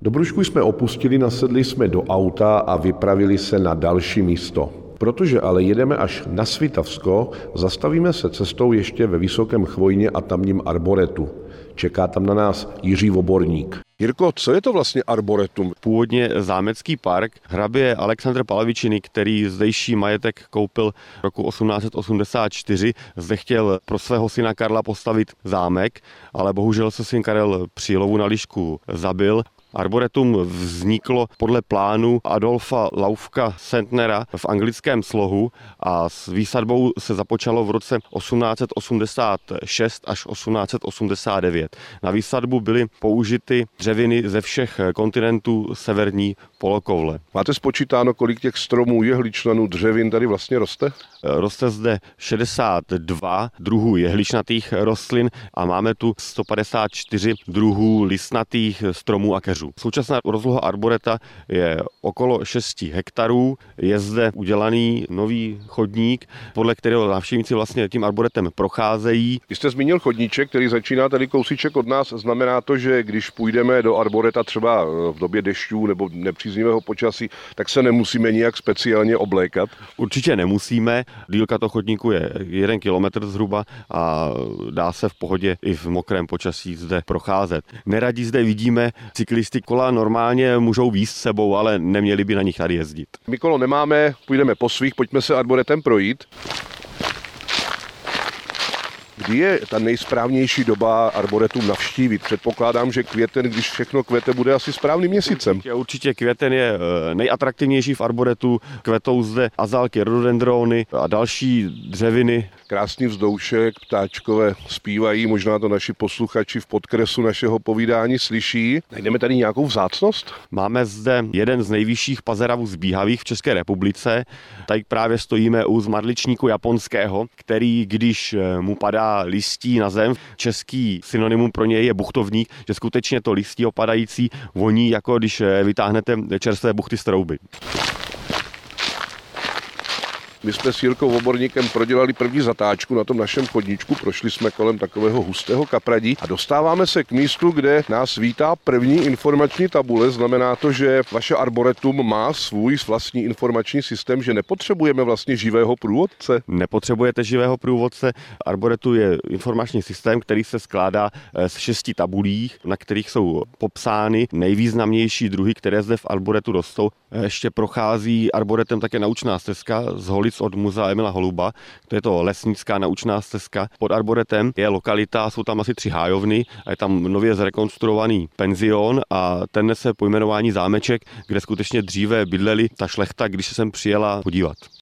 Dobrušku jsme opustili, nasedli jsme do auta a vypravili se na další místo. Protože ale jedeme až na Svitavsko, zastavíme se cestou ještě ve Vysokém Chvojně a tamním arboretu. Čeká tam na nás Jiří Voborník. Jirko, co je to vlastně arboretum? Původně zámecký park hrabě Alexandr Palavičiny, který zdejší majetek koupil roku 1884, zde chtěl pro svého syna Karla postavit zámek, ale bohužel se syn Karel při lovu na lišku zabil. Arboretum vzniklo podle plánu Adolfa Laufka Sentnera v anglickém Slohu a s výsadbou se započalo v roce 1886 až 1889. Na výsadbu byly použity dřeviny ze všech kontinentů severní polokoule. Máte spočítáno, kolik těch stromů, jehličnanů, dřevin tady vlastně roste? Roste zde 62 druhů jehličnatých rostlin a máme tu 154 druhů listnatých stromů a keřů. Současná rozloha arboreta je okolo 6 hektarů. Je zde udělaný nový chodník, podle kterého návštěvníci vlastně tím arboretem procházejí. Vy jste zmínil chodníček, který začíná tady kousíček od nás. Znamená to, že když půjdeme do arboreta třeba v době dešťů nebo nepříznivého počasí, tak se nemusíme nijak speciálně oblékat? Určitě nemusíme. Délka toho chodníku je 1 kilometr zhruba a dá se v pohodě i v mokrém počasí zde procházet. Neradi zde vidíme cyklisty, kola normálně můžou vízt sebou, ale neměli by na nich tady jezdit. Mikolo, nemáme, půjdeme po svých, pojďme se arboretem projít. Kdy je ta nejsprávnější doba arboretum navštívit? Předpokládám, že květen, když všechno kvete, bude asi správným měsícem. Určitě květen je nejatraktivnější v arboretu. Kvetou zde azalky, rododendrony a další dřeviny. Krásný vzdoušek, ptáčkové zpívají, možná to naši posluchači v podkresu našeho povídání slyší. Najdeme tady nějakou vzácnost? Máme zde jeden z nejvyšších pazeravů zbíhavých v České republice. Tady právě stojíme u zmadličníku japonského, který, když mu padá listí na zem, český synonymum pro něj je buchtovník, že skutečně to listí opadající voní, jako když vytáhnete čerstvé buchty z trouby. My jsme s Jirkou Voborníkem prodělali první zatáčku na tom našem chodníčku, prošli jsme kolem takového hustého kapradí a dostáváme se k místu, kde nás vítá první informační tabule. Znamená to, že vaše arboretum má svůj vlastní informační systém, že nepotřebujeme vlastně živého průvodce? Nepotřebujete živého průvodce. Arboretu je informační systém, který se skládá z 6 tabulí, na kterých jsou popsány nejvýznamnější druhy, které zde v arboretu rostou. Ještě prochází arboretem také naučná stezka z Holic od muzea Emila Holuba. To je to lesnická naučná stezka. Pod arboretem je lokalita, jsou tam asi 3 hájovny a je tam nově zrekonstruovaný penzion a ten nese pojmenování Zámeček, kde skutečně dříve bydleli ta šlechta, když se sem přijela podívat.